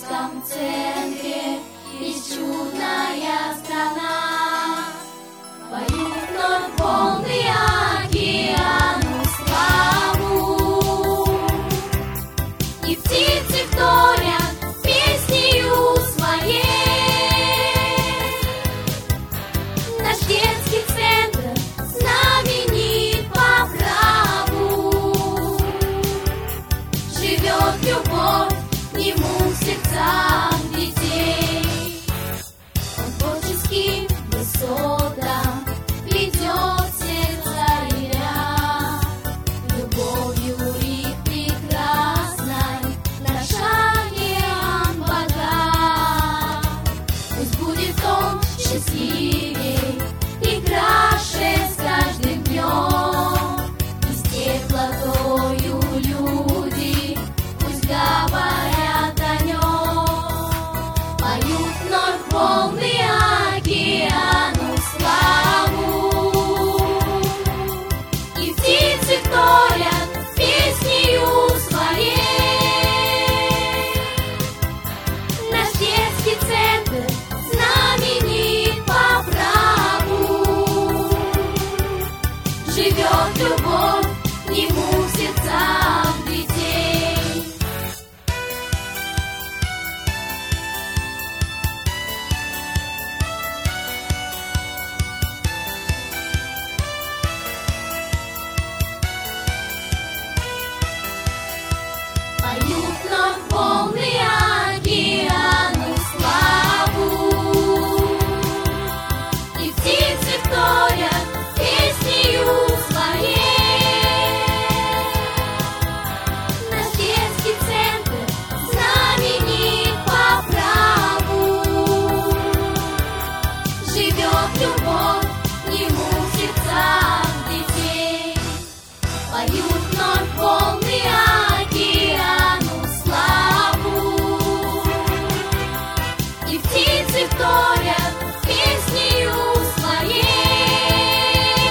Египетском центре есть чудная страна. Поют вновь полный океану славу, и птицы вторят песнею своей. Наш детский центр знаменит по праву. Живет любовь к нему в сердцах детей. Он творческим высотам ведет сердца иля, любовью и прекрасной наш океан богат. Пусть будет он счастливей и краше с каждым днем, и с теплотою люди пусть говорят о нем. Поют вновь волны океану славу, и птицы вторят песнею своей. Наш детский центр знаменит по праву. Живет любовь к нему в сердцах детей. Поют вновь волны океану славу, и птицы вторят песнею своей. Наш детский центр знаменит по праву. Живет любовь к нему в сердцах детей. Поют вновь волны океану славу, и птицы вторят песнею своей.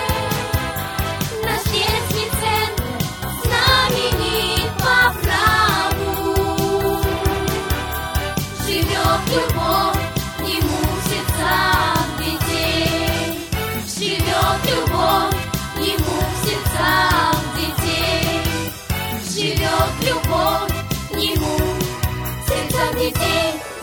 Наш детский центр знаменит по праву. Живет любовь к нему в сердцах детей. Живет любовь к нему в сердцах детей. Живет любовь к нему в сердцах детей.